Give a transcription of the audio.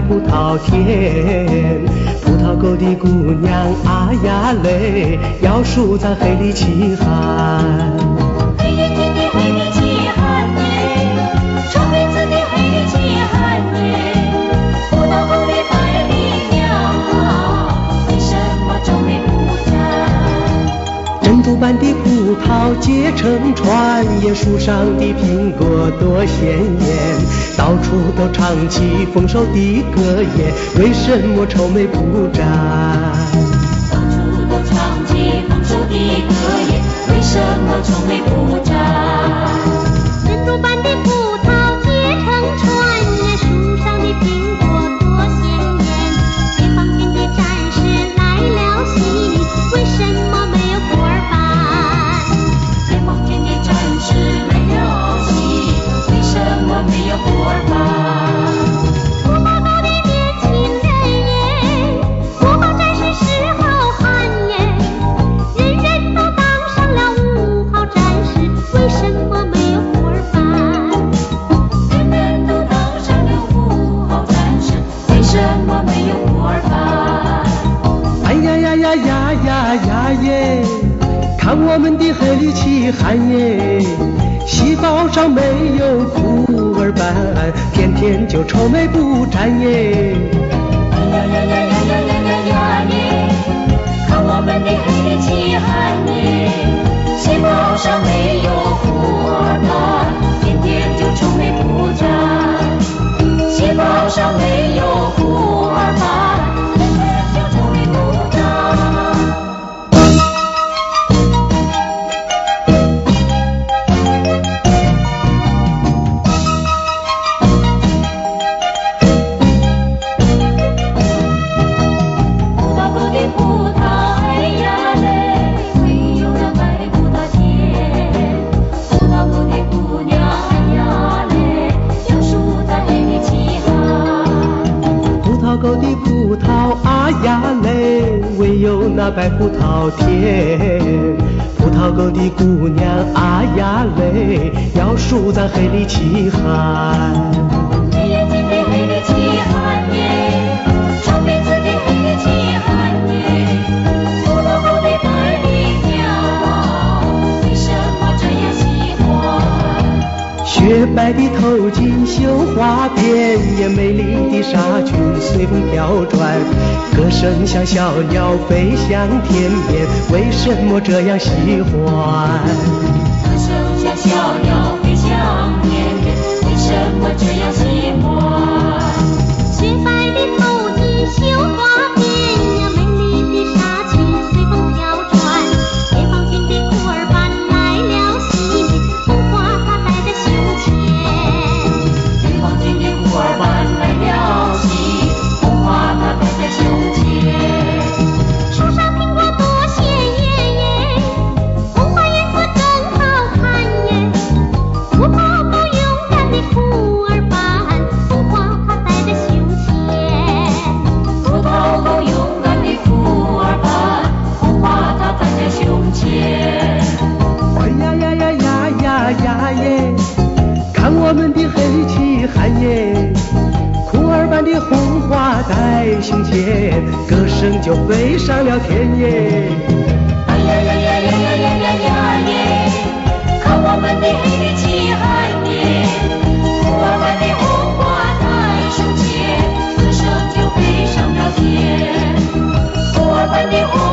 葡萄田，葡萄沟的姑娘啊呀嘞，要数咱黑里奇汉。 黑眼睛的黑里奇汉耶，臭鼻子的黑里奇汉耶，葡萄沟的白丽娘啊，为什么愁眉不展？ 珍珠般的葡萄结成串，叶树上的苹果多鲜艳，到处都唱起丰收的歌耶，为什么愁眉不展？ 到处都唱起丰收的歌耶，为什么愁眉不展？珍珠般的葡萄结成串，叶树上的苹果多鲜艳，解放军的战士来了洗礼，为什么没有锅儿饭？解放军的战士来了洗礼，为什么没有锅儿饭？葡萄沟的年轻人耶，葡萄战士是好汉耶，人人都当上了五号战士，为什么没有锅儿饭？人人都当上了五号战士，为什么没有锅儿饭？ 哎呀呀呀呀呀呀耶，看我们的黑里奇汉耶，细胞上没有苦儿斑，天天就愁眉不展耶。 哎呀呀呀呀呀呀呀呀耶，看我们的黑里奇汉耶，细胞上没有苦儿斑，天天就愁眉不展。细胞上没有苦儿斑，天天就愁眉不展。葡萄沟的葡萄哎呀嘞，唯有那白葡萄甜。葡萄沟的姑娘哎呀嘞，要数咱黑里奇汉。 葡萄沟的葡萄啊呀嘞，唯有那白葡萄甜。葡萄沟的姑娘啊呀嘞，要数咱黑里奇汉。 黑眼睛的黑里奇汉耶，臭鼻子的黑里奇汉耶，葡萄沟的白丽娘啊，为什么这样喜欢？ 雪白的头巾绣花边，也美丽的纱裙随风飘转，歌声像小鸟飞向天边，为什么这样喜欢？ 歌声像小鸟飞向天边，为什么这样喜欢？雪白的头巾绣花边呀，美丽的纱裙随风飘转，解放军的裤儿斑来了洗礼，红花它戴在胸前。解放军的裤儿斑来了洗礼，红花它戴在胸前。树上苹果多鲜艳耶，红花颜色真好看耶，葡萄沟勇敢的裤儿斑，红花它戴在胸前。葡萄沟勇敢的裤儿斑，红花它戴在胸前。 哎呀呀呀呀呀呀耶，看我们的黑里奇汉耶，裤儿般的红花戴胸前，歌声就飞上了天耶。 哎呀呀呀呀呀呀呀呀耶，看我们的黑里奇汉耶，裤儿般的红花戴胸前，歌声就飞上了天。裤儿般的红